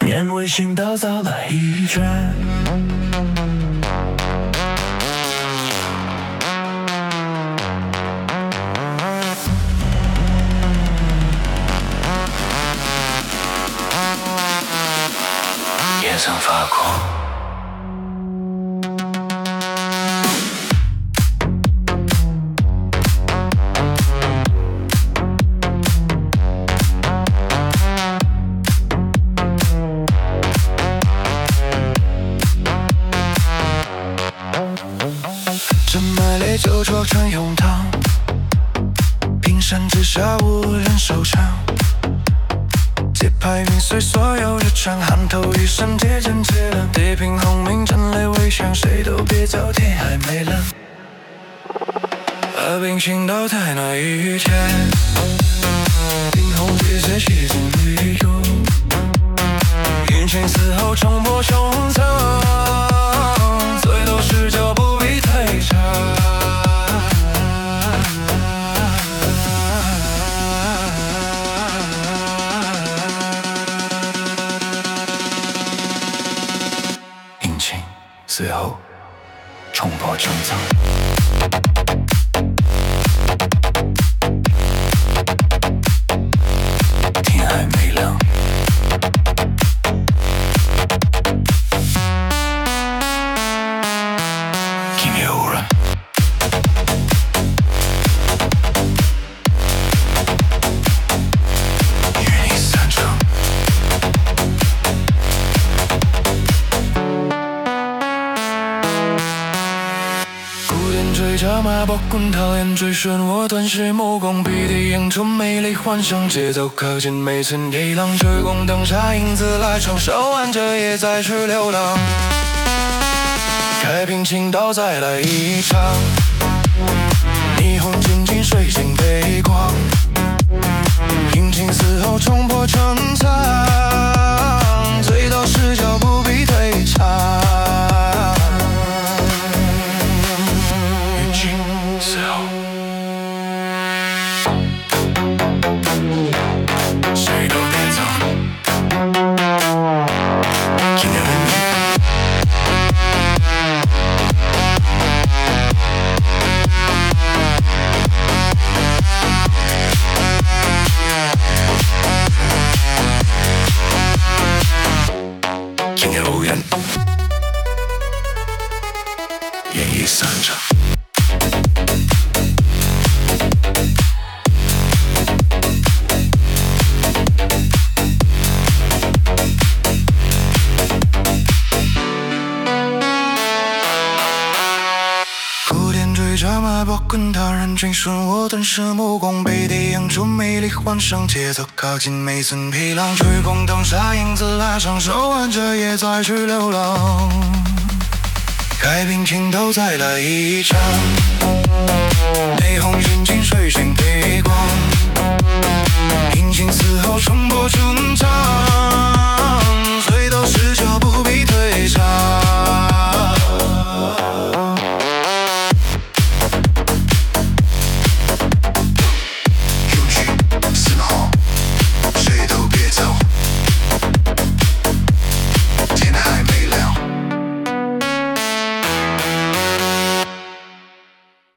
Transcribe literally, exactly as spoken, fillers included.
年微醺到早来一圈。夜色发光。 斟买烈酒浊成永汤，冰山之下无人收场。节拍云随所有日常，汗透一身铁真铁亮。地平轰鸣震雷微响，谁都别叫天还没亮。和平行到台那一天，冰红结界写进旅游，云情死后冲破穹苍，最多是脚不必太长。引擎随后冲破穹苍。天还没亮，音乐无人。与你散场。古典追查马步滚讨厌追顺我顿时目光笔地映出美丽幻想，节奏靠近每寸一浪，追光灯下影子来长，手挽着也再去流浪。开瓶倾倒再来一场，霓虹紧紧水晶背光，引擎死后冲破穹苍，最多视角不必退场。引擎死后，谁都别藏。音乐无人。音乐无人，演绎散场。古典追查马步滚烫，人群顺我顿时目光笔地映出美丽幻想，节奏靠近每寸皮囊，追光灯下影子拉长，手挽着也再去流浪。开瓶倾倒再来一场，霓虹云尽水晶背光。